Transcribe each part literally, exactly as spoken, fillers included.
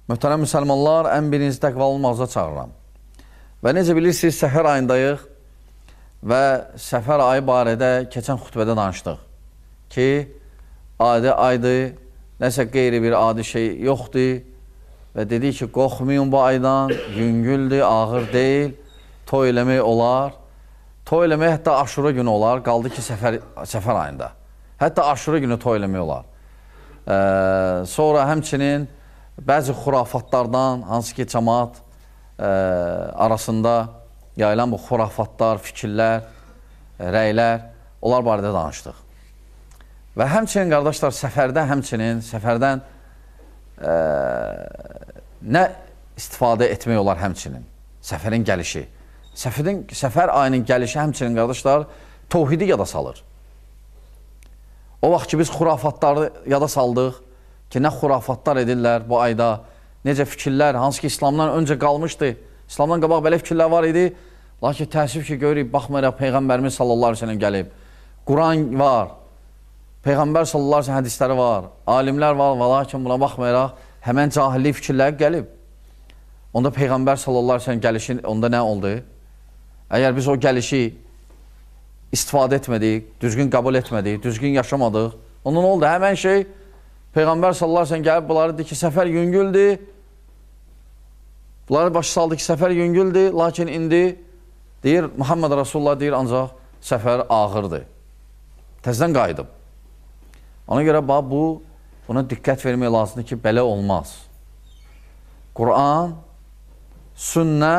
Möhtərəm müsəlmanlar, ən birinci təqvalı olmağıza çağırıram. Və necə bilirsiniz, səfər ayındayıq və səfər ayı barədə keçən xütbədə danışdıq ki, adi aydır, nəsə qeyri bir adi şey yoxdur və dedik ki, qorxmayın bu aydan, yüngüldür, ağır deyil, toy eləmək olar. Toy eləmək hətta aşura günü olar, qaldı ki, səfər, səfər ayında. Hətta aşura günü toy eləmək olar. Ee, sonra həmçinin bəzi xurafatlardan, hansı ki, cəmaat e, arasında yayılan bu xurafatlar, fikirlər, rəylər, onlar barədə danışdıq. Və həmçinin, qardaşlar, səfərdə həmçinin, səfərdən e, nə istifadə etmək olar həmçinin? Səfərin gəlişi. Səfərin, səfər ayının gəlişi həmçinin, qardaşlar, təvhidi yada salır. O vaxt ki, biz xurafatları yada saldıq ki, nə xurafatlar edirlər bu ayda, necə fikirlər, hansı ki, İslamdan öncə qalmışdı. İslamdan qabaq belə fikirlər var idi. Lakin təəssüf ki, görürük, baxmayaraq Peyğəmbərimiz sallallahu aleyhi ve sellem gəlib. Quran var, Peyğəmbər sallallahu aleyhi ve sellem hədisləri var, alimlər var, və lakin buna baxmayaraq həmən cahillik fikirlər gəlib. Onda Peyğəmbər sallallahu aleyhi ve sellem gəlişi, onda nə oldu? Əgər biz o gəlişi istifadə etmədik, düzgün qəbul etmədik, düzgün yaşamadıq, onda nə oldu? Həmən şey, Peyğəmbər sallallahu aleyhi ve sellem gəlib, bunları deyir ki, səfər yüngüldür, bunları başı saldı ki, səfər yüngüldür, lakin indi deyir, Muhammed Rasulullah deyir, ancaq səfər ağırdır. Təzdən qayıdıb. Ona görə bu, buna diqqət vermək lazımdır ki, belə olmaz. Quran, sünnə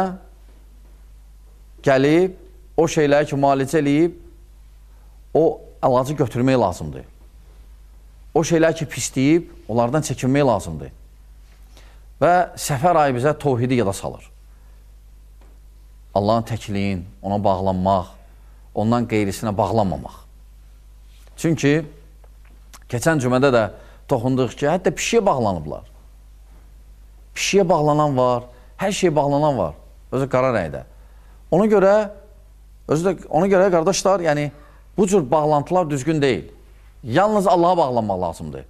gəlib, o şeyləri ki, müalicə eləyib, o əlacı götürmək lazımdır. O şeylər ki, pisləyib, onlardan çəkinmək lazımdır. Və səfər ayı bizə təvhidi yada salır. Allahın təkliyin, ona bağlanmaq, ondan qeyrisinə bağlanmamaq. Çünki keçən cümədə də toxunduq ki, hətta pişiyə bağlanıblar. Pişiyə bağlanan var, hər şey bağlanan var, özü qara rəydə. Ona görə, özü də, ona görə, qardaşlar, yəni, bu cür bağlantılar düzgün deyil. Yalnız Allaha bağlanmaq lazımdır.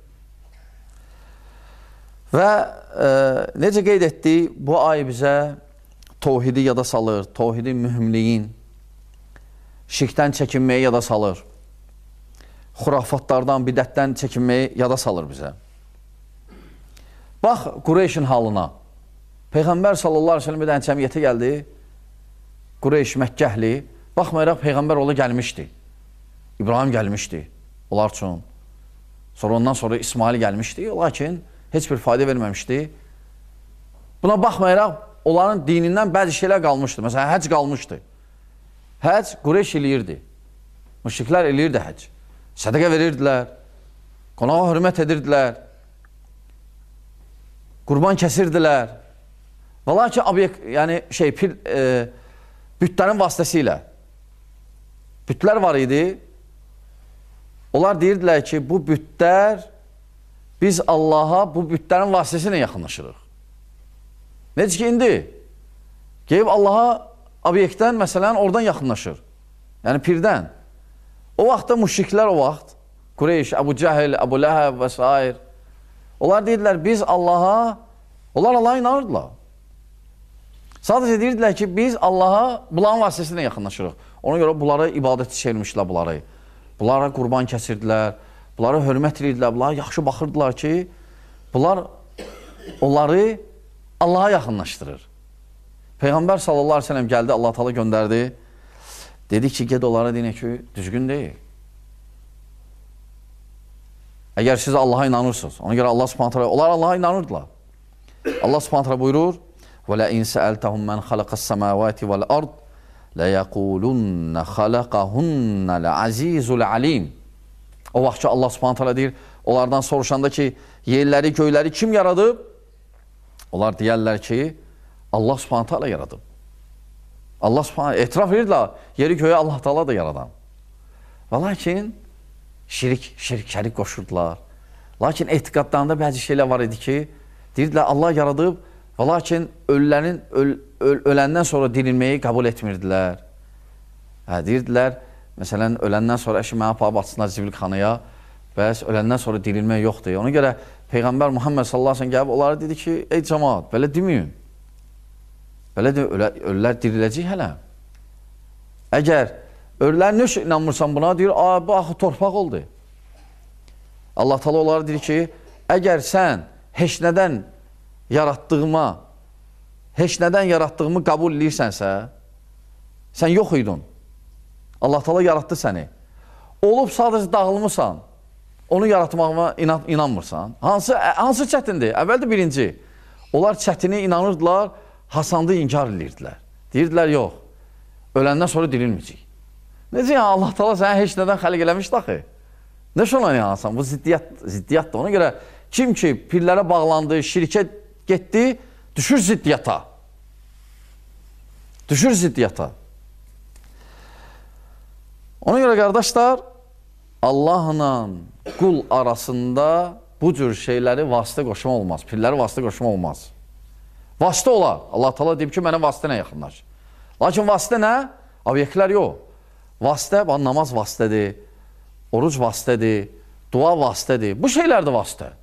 Və e, necə qeyd etdik, bu ay bizə təvhidi yada salır, təvhidi mühümliyin, şirkdən çəkinməyi yada salır, xurafatlardan, bidətdən çəkinməyi yada salır bizə. Bax, Qureyşin halına. Peyğəmbər sallallahu aleyhi ve sellem bir dənə cəmiyyətə gəldi, Qureyş, Məkkəhli, baxmayaraq Peyğəmbər ola gəlmişdi. İbrahim gəlmişdi onlar üçün. Sonra ondan sonra İsmail gəlmişdi, lakin heç bir fayda verməmişdi. Buna baxmayaraq, onların dinindən bəzi şeylər qalmışdı. Məsələn, həc qalmışdı. Həc Qureyş eləyirdi. Müşriklər eləyirdi həc. Sədəqə verirdilər, qonağa hörmət edirdilər, qurban kəsirdilər. Və lakin obyekt, yəni şey, pil, e, bütlərin vasitəsilə. Bütlər var idi. Onlar deyirdilər ki, bu bütlər, biz Allaha bu bütlərin vasitəsilə yaxınlaşırıq. Necə ki, indi? Qeyb Allaha obyektdən, məsələn, oradan yaxınlaşır. Yəni, pirdən. O vaxtda müşriklər o vaxt, Qureyş, Əbu Cəhil, Əbu Ləhəb və s. Onlar deyirdilər, biz Allaha, onlar Allaha inanırdılar. Sadəcə deyirdilər ki, biz Allaha bunların vasitəsilə yaxınlaşırıq. Ona görə bunları ibadət çevirmişlər bunları. Bunlara qurban kəsirdilər, bunlara hörmət edirdilər, bunlara yaxşı baxırdılar ki, bunlar onları Allaha yaxınlaşdırır. Peyğəmbər sallallahu aleyhi ve sellem gəldi, Allah Teala göndərdi. Dedi ki, ged onlara deyinə ki, düzgün deyil. Əgər siz Allaha inanırsınız, ona görə Allah subhanət hələ, onlar Allaha inanırdılar. Allah subhanət hələ buyurur, وَلَئِنْ سَأَلْتَهُمْ مَنْ خَلَقَ السَّمَاوَاتِ وَالْأَرْضِ لَيَقُولُنَّ خَلَقَهُنَّ الْعَزِيزُ الْعَلِيمُ. O vaxt ki, Allah subhanət hələ deyir, onlardan soruşanda ki, yerləri, göyləri kim yaradıb? Onlar deyərlər ki, Allah subhanət hələ yaradıb. Allah subhanət hələ, etiraf edirlər, yeri göyü Allah Teala da yaradan. Və lakin, şirik, şirik, şərik qoşurdular. Lakin etiqadlarında bəzi şeylər var idi ki, deyirdilər, Allah yaradıb, və lakin ölülərin, öl, öl, öləndən sonra dirilməyi qəbul etmirdilər. Hə, deyirdilər, məsələn, öləndən sonra əşi mənə aparıb atsınlar zibilxanaya, bəs öləndən sonra dirilmək yoxdur. Ona görə Peyğəmbər Muhammed sallallahu aleyhi ve sellem gəlib onlara dedi ki, ey cəmaat, belə deməyin. Belə de, ölə, ölülər diriləcək hələ. Əgər ölülər nə inanmırsan buna, deyir, bu axı torpaq oldu. Allah Teala onlara deyir ki, əgər sən heç nədən yaratdığıma, heç nədən yaratdığımı qəbul edirsənsə, sən yox idin. Allah Teala yaratdı səni. Olub sadəcə dağılmısan, onu yaratmağıma inan, inanmırsan. Hansı, hansı çətindir? Əvvəldə birinci. Onlar çətini inanırdılar, Hasan'da inkar edirdilər. Deyirdilər, yox, öləndən sonra dirilməyəcək. Necə yəni, Allah Teala səni heç nədən xəliq eləmişdi axı? Nə şuna inansan? Bu ziddiyyat, ziddiyyatdır. Ona görə kim ki pirlərə bağlandı, şirkə getdi, düşür ziddiyyata. Düşür ziddiyyata. Ona görə qardaşlar, Allahla qul arasında bu cür şeyləri vasitə qoşma olmaz. Pirləri vasitə qoşma olmaz. Vasitə olar. Allah Teala deyib ki, mənə vasitə nə yaxınlaş. Lakin vasitə nə? Obyektlər yox. Vasitə, namaz vasitədir, oruc vasitədir, dua vasitədir. Bu şeylər də vasitə.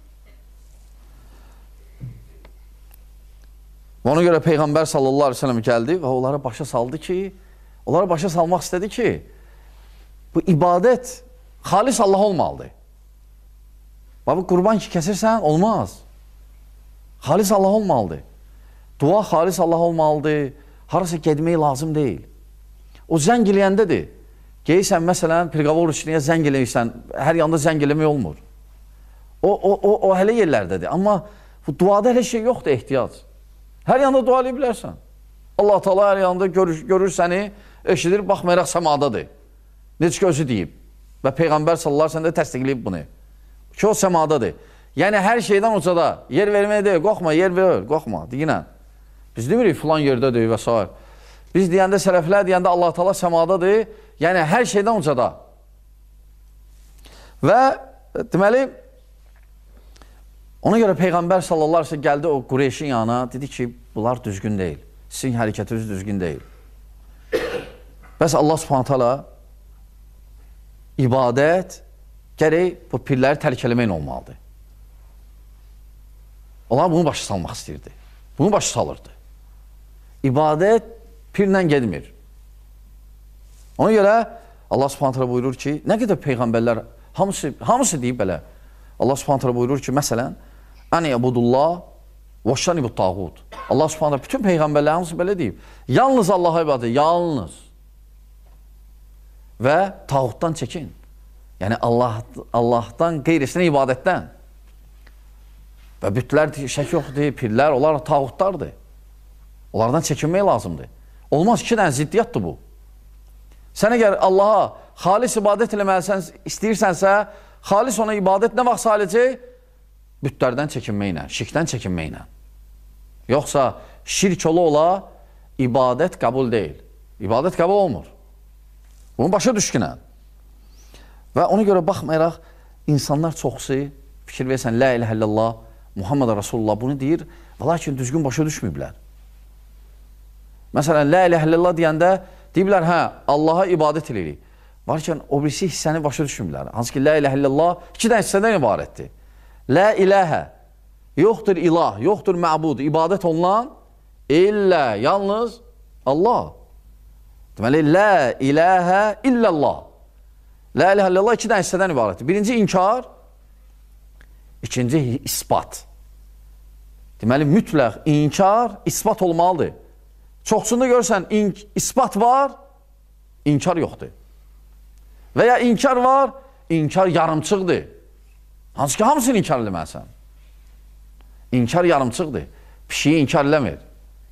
Ona görə Peyğəmbər sallallahu aleyhi ve sellem gəldi və onlara başa saldı ki, onlara başa salmaq istədi ki, bu ibadət xalis Allah olmalıdır. Babi, qurban ki kəsirsən, olmaz. Xalis Allah olmalıdır. Dua xalis Allah olmalıdır. Harasa gedmək lazım deyil. O zəng eləyəndədir. Geysən, məsələn, Pirqavor üçlüyə zəng eləyirsən, hər yanda zəng eləmək olmur. O, o, o, o hələ yerlərdədir. Amma bu duada hələ şey yoxdur, ehtiyac. Hər yanda dua eləyə bilərsən. Allah Teala hər yanda görür, görür səni, eşidir, baxmayaraq səmadadır. Necə ki, özü deyib. Və Peyğəmbər sallallahu aleyhi ve sellem də təsdiqləyib bunu. Ki, o səmadadır. Yəni, hər şeydən ucada. Yer vermək deyil, qorxma, yer ver, qorxma, deyinən. Biz demirik, filan yerdədir və s. Biz deyəndə, sələflər deyəndə Allah Teala səmadadır. Yəni, hər şeydən ucada. Və, deməli, ona görə Peyğəmbər sallallahu aleyhi ve sellem gəldi o Qureyşin yanına, dedi ki, bunlar düzgün deyil. Sizin hərəkətiniz düzgün deyil. Bəs Allah subhanət hala ibadət gərək bu pirləri tərk eləməyin olmalıdır. Onlar bunu başa salmaq istəyirdi. Bunu başa salırdı. İbadət pirlə gedmir. Ona görə Allah subhanət hala buyurur ki, nə qədər peyğəmbərlər, hamısı, hamısı deyib belə. Allah subhanət hala buyurur ki, məsələn, Əni əbudullah və şəni bu tağut. Allah subhanət hala bütün peyğəmbərlər hamısı belə deyib. Yalnız Allah'a ibadət, yalnız. Və tağutdan çəkin. Yəni Allah, Allahdan qeyrisinə ibadətdən. Və bütlər şək yoxdur, pirlər, onlar tağutlardır. Onlardan çəkinmək lazımdır. Olmaz, iki dənə ziddiyyatdır bu. Sən əgər Allaha xalis ibadət eləməlisən, istəyirsənsə, xalis ona ibadət nə vaxt saləcək? Bütlərdən çəkinməklə, şirkdən çəkinməklə. Yoxsa şirk ola ola ibadət qəbul deyil. İbadət qəbul olmur. Bunu başa düşkünə. Və ona görə baxmayaraq, insanlar çoxsu, fikir versən, la iləhə illallah, Muhammed Rasulullah bunu deyir, və lakin düzgün başa düşməyiblər. Məsələn, la iləhə illallah deyəndə, deyiblər, hə, Allaha ibadət edirik. Varkən, o birisi hissəni başa düşmürlər. Hansı ki, la iləhə illallah iki dən hissədən ibarətdir. La iləhə, yoxdur ilah, yoxdur məbud, ibadət olunan, illə, yalnız Allah. Deməli, la iləhə illallah. La iləhə illallah iki dən hissədən ibarətdir. Birinci inkar, ikinci ispat. Deməli, mütləq inkar, ispat olmalıdır. Çoxsunda görürsən, ispat var, inkar yoxdur. Və ya inkar var, inkar yarımçıqdır. Hansı ki, hamısını inkar eləməlisən. İnkar yarımçıqdır. Pişiyi inkar eləmir.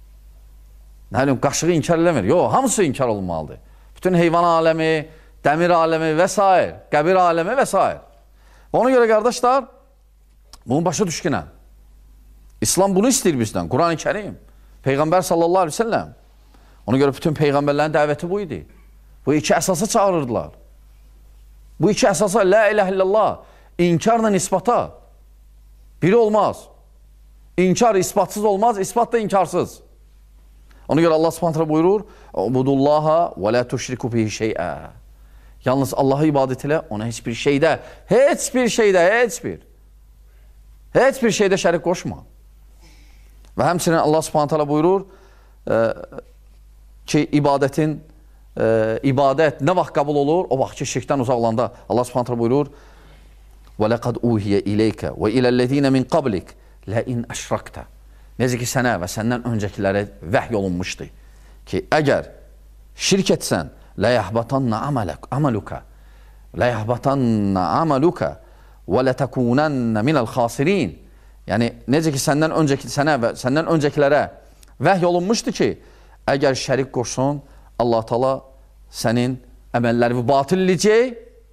Nə bileyim, qaşığı inkar eləmir. Yox, hamısı inkar olmalıdır. Bütün heyvan aləmi, dəmir aləmi və s. Qəbir aləmi və s. Ona görə, qardaşlar, bunu başa düşkünə. İslam bunu istəyir bizdən. Quran-ı Kərim. Peyğəmbər sallallahu aleyhi ve sellem. Ona görə bütün peyğəmbərlərin dəvəti bu idi. Bu iki əsasa çağırırdılar. Bu iki əsasa, la iləhə illallah, inkarla isbata. Biri olmaz. İnkar isbatsız olmaz, isbat da inkarsız. Ona görə Allah subhanətlə buyurur, Ubudullaha və la tuşriku bihi şeyə. Yalnız Allah'a ibadət elə, ona heç bir şeydə, heç bir şeydə, heç bir. Heç bir şeydə şərik qoşma. Və həmçinin Allah Subhanahu taala buyurur e, ki, ibadətin e, ibadət nə vaxt qəbul olur? O vaxt ki, şirkdən uzaq olanda. Allah Subhanahu taala buyurur: "Və laqad uhiyə ileykə və iləllezina min qablik la in əşrakta." Necə ki, sənə və səndən öncəkilərə vəhy olunmuşdu ki, əgər şirk etsən, la yahbatanna amaluka la yahbatanna amaluka və la takunanna minəl xasirin. Yəni, necə ki, səndən öncəki, sənə və səndən öncəkilərə vəhy olunmuşdu ki, əgər şərik qoşsun, Allah Taala sənin əməllərini batil edəcək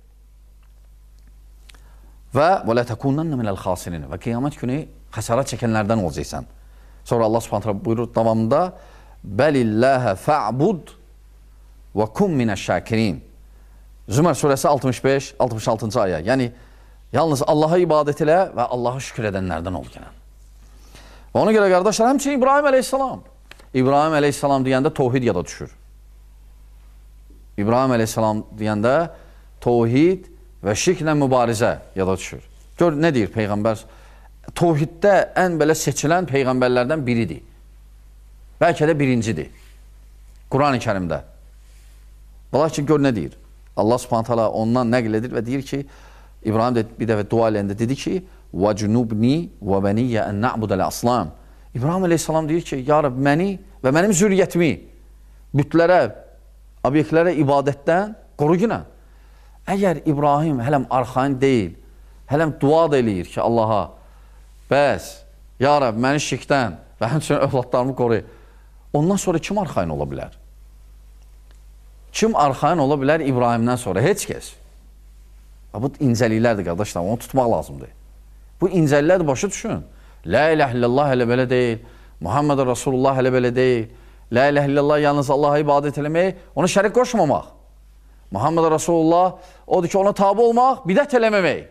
və və la takunanna minəl xasirin və qiyamət günü xəsarət çəkənlərdən olacaqsan. Sonra Allah Subhanahu taala buyurur davamında: "Bəlilləhə fa'bud və kum minəş-şakirin." Zümər surəsi altmış beş altmış altıncı ayə. Yəni, yalnız Allaha ibadət elə və Allaha şükür edənlərdən ol gələn. Ona görə qardaşlar, həmçinin İbrahim əleyhissalam. İbrahim əleyhissalam deyəndə tövhid yada düşür. İbrahim əleyhissalam deyəndə tövhid və şirklə mübarizə yada düşür. Gör, nə deyir Peyğəmbər? Tövhiddə ən belə seçilən Peyğəmbərlərdən biridir. Bəlkə də birincidir. Quran-ı Kərimdə. Lakin gör, nə deyir? Allah Subhanahu taala ondan nəql edir və deyir ki, İbrahim də bir dəfə dua eləyəndə dedi ki, وَجُنُبْنِي وَبَنِيَّ أَنْ نَعْبُدَ الْأَصْلَامِ. İbrahim əleyhissalam deyir ki, ya Rab, məni və mənim zürriyyətimi bütlərə, obyektlərə ibadətdən qoru günə. Əgər İbrahim hələm arxain deyil, hələm dua da eləyir ki, Allaha, bəs, ya Rab, məni şirkdən və həmçinin övladlarımı qoru. Ondan sonra kim arxain ola bilər? Kim arxain ola bilər İbrahimdən sonra? Heç kəs. Bu incəliklərdir, qardaşlar, onu tutmaq lazımdır. Bu incəliklərdir, başa düşün. La ilahe illallah hələ belə deyil. Muhammed Rasulullah hələ belə deyil. La ilahe illallah yalnız Allaha ibadət eləmək, ona şərik qoşmamaq. Muhammed Rasulullah odur ki, ona tabi olmaq, bidət eləməmək.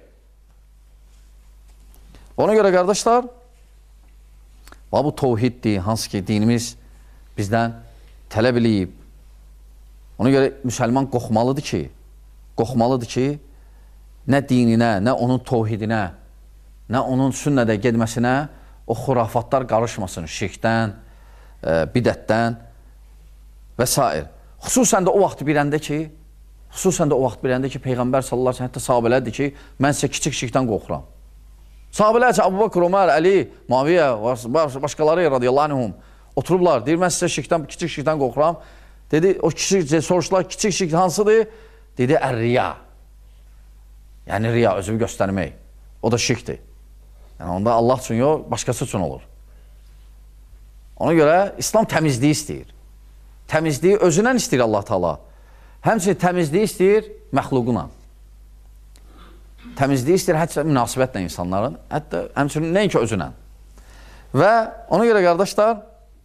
Ona görə, qardaşlar, bu tövhiddir, hansı ki, dinimiz bizdən tələb eləyib. Ona görə müsəlman qorxmalıdır ki, qorxmalıdır ki, nə dininə, nə onun tövhidinə, nə onun sünnədə gedməsinə o xurafatlar qarışmasın, şirkdən, e, bidətdən və s. Xüsusən də o vaxt birəndə ki, xüsusən də o vaxt birəndə ki, Peyğəmbər sallallahu əleyhi və səlləm hətta sahabelərdir ki, mən sizə kiçik şirkdən qorxuram. Sahabələr Əbu Bakr, Ömər, Əli, Muaviyyə, başqaları radiyallahu anhum oturublar, deyir, mən sizə şirkdən, kiçik şirkdən qorxuram. Dedi, o kiçik, soruşdular, kiçik şirk hansıdır? Dedi, ər-riya. Yəni, riya, özünü göstərmək. O da şirkdir. Yəni, onda Allah üçün yox, başqası üçün olur. Ona görə İslam təmizliyi istəyir. Təmizliyi özündən istəyir Allah Taala. Həmçinin təmizliyi istəyir məxluquna. Təmizliyi istəyir hətta münasibətlə insanların, hətta həmçinin nəinki özünə. Və ona görə, qardaşlar,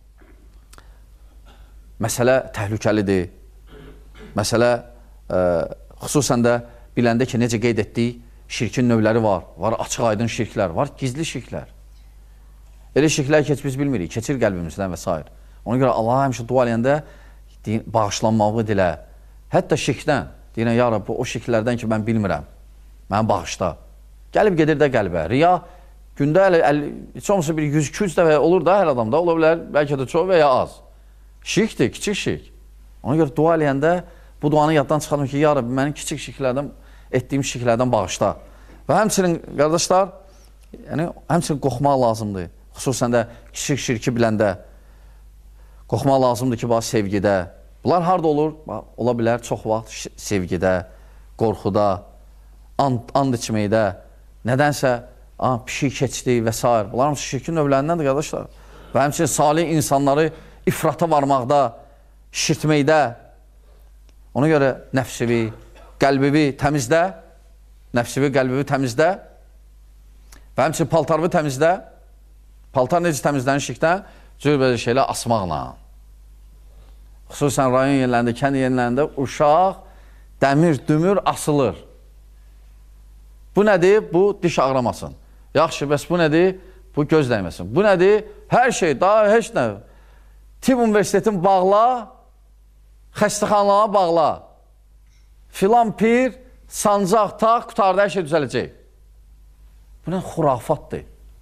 məsələ təhlükəlidir. Məsələ ə, xüsusən də biləndə ki, necə qeyd etdik, şirkin növləri var. Var açıq aydın şirklər, var gizli şirklər. Elə şirklər ki, biz bilmirik, keçir qəlbimizdən və s. Ona görə Allah həmişə dua eləyəndə bağışlanmağı dilə. Hətta şirkdən, deyirəm, ya Rabbi, o şirklərdən ki, mən bilmirəm, mən bağışla. Gəlib gedir də qəlbə. Riya, gündə heç olmasa bir yüz iki yüz dəfə olur da hər adamda, ola bilər, bəlkə də çox və ya az. Şirkdir, kiçik şirk. Ona görə dua eləyəndə bu duanı yaddan çıxardım ki, ya Rabbi, mənim kiçik şirklərdən, etdiyim şirklərdən bağışla. Və həmçinin, qardaşlar, yəni, həmçinin qorxmaq lazımdır. Xüsusən də kiçik şirki biləndə qorxmaq lazımdır ki, bax, sevgidə. Bunlar harada olur? Bax, ola bilər çox vaxt sevgidə, qorxuda, and, and içməkdə, nədənsə ah, pişik keçdi və s. Bunlar hamısı şirkin növlərindəndir, qardaşlar. Və həmçinin salih insanları ifrata varmaqda, şirtməkdə, ona görə nəfsivi, qəlbivi təmizdə, nəfsivi, qəlbivi təmizdə və həmçinin paltarvi təmizdə. Paltar necə təmizlənir şirkdən? Cür belə şeylə asmaqla. Xüsusən rayon yerlərində, kənd yerlərində uşaq dəmir, dümür asılır. Bu nədir? Bu diş ağramasın. Yaxşı, bəs bu nədir? Bu göz dəyməsin. Bu nədir? Hər şey, daha heç nə. Tibb universitetin bağla, xəstəxanalara bağla. Filan pir, sancaq, taq, qutarda hər şey düzələcək. Bu nə? Xurafatdır.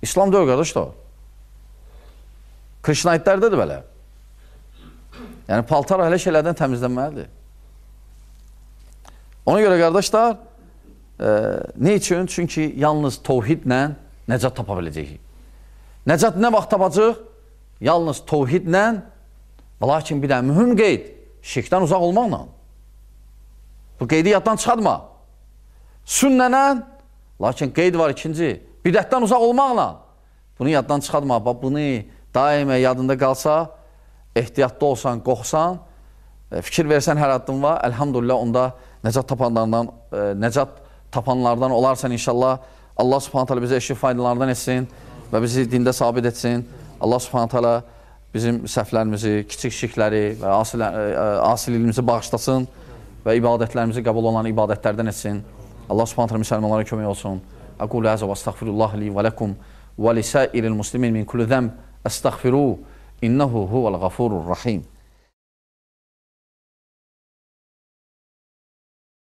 İslam deyil, qardaş da. Krişnaitlərdə də belə. Yəni, paltar hələ şeylərdən təmizlənməlidir. Ona görə, qardaşlar, e, ne üçün? Çünki yalnız tovhidlə nəcat tapa biləcəyik. Nəcat nə vaxt tapacaq? Yalnız tovhidlə, lakin bir də mühüm qeyd, şirkdən uzaq olmaqla. Bu qeydi yaddan çıxartma. Sünnənən, lakin qeyd var ikinci, bidətdən uzaq olmaqla. Bunu yaddan çıxartma. Bunu daimə yadında qalsa, ehtiyatlı olsan, qorxsan, fikir versən hər addım var. Elhamdülillah, onda nəcat tapanlardan, nəcat tapanlardan olarsan inşallah. Allah subhanət hələ bizə eşit faydalardan etsin və bizi dində sabit etsin. Allah subhanət hələ bizim səhvlərimizi, kiçik şirkləri və asiliyimizi bağışlasın və ibadətlərimizi qəbul olan ibadətlərdən etsin. Allah subhanət hələ müsəlmanlara kömək olsun. Aqulu həzə və əstəğfirullah li və ləkum və lisəiril muslimin min kulli zəmb əstəğfiru innəhu huvəl-ğafurur-rahim.